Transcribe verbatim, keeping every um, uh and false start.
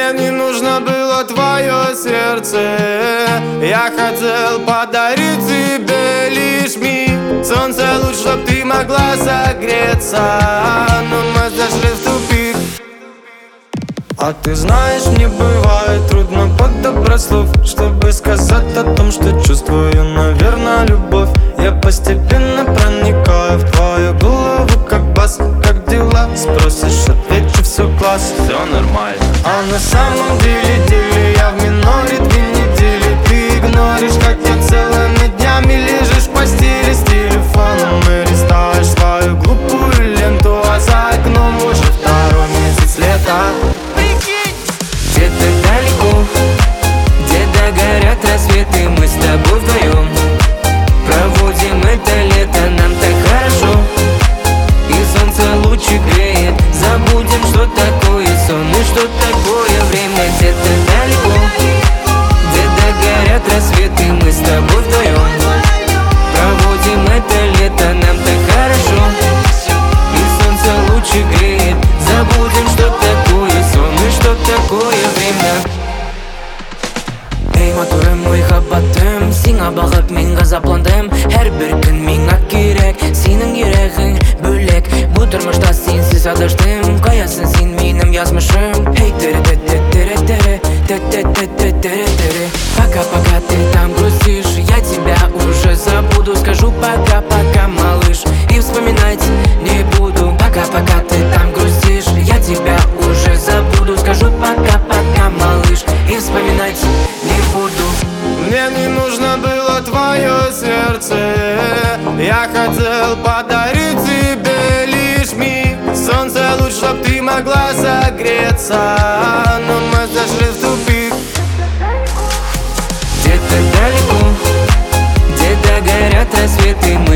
Мне не нужно было твое сердце, я хотел подарить тебе лишь миг. Солнце луч, чтоб ты могла согреться, но мы зашли в тупик. А ты знаешь, мне бывает трудно подобрать слов, чтобы сказать о том, что чувствую, наверное, любовь. Я постепенно проникаю в твою голову, как бас. Как дела? Спросишь, отвечу, все класс, все нормально. А на самом деле, деле я в миноре две недели. Ты игноришь, как я целыми днями лежишь в постели с телефоном и листаешь свою глупую ленту, а за окном уже второй месяц лета. Где-то далеко, где-то горят рассветы, мы с тобой вдвоем проводим это лето, нам так хорошо. И солнце лучик греет, забудем, что такое сон и что такое время. Где-то далеко, где-то горят рассветы, мы с тобой вдвоем проводим это лето, нам так хорошо. И солнце лучик греет, забудем, что такое сон и что такое время. Эй, моторым, ойхабаттым, сиңа бағып мен газапландым. Әр бір күн миңа керек, сенің ерегің бөлек. Бұл тұрмышта сенсіз адаштым, қаясың сен менің язмышым. Эй, тере-тере-тере-тере, тере-тере-тере-тере. Пока-пока ты там грустишь, я тебя уже забуду. Скажу пока-пока, малыш, и вспоминать не буду. Пока-пока ты там грустишь, я тебя уже забуду. Скажу пока-пока, малыш, и вспоминать не буду. Мне не нужно было твое сердце, я хотел подарить тебе лишь миг. Солнце луч, чтоб ты могла согреться, но мы зашли в тупик. Где-то далеко, где-то горят рассветы,